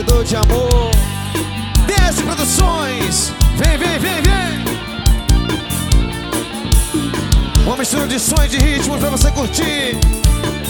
Vendedor de amor. DS Produções. Vem, vem, vem, vem. Uma mistura de som e de ritmo pra você curtir.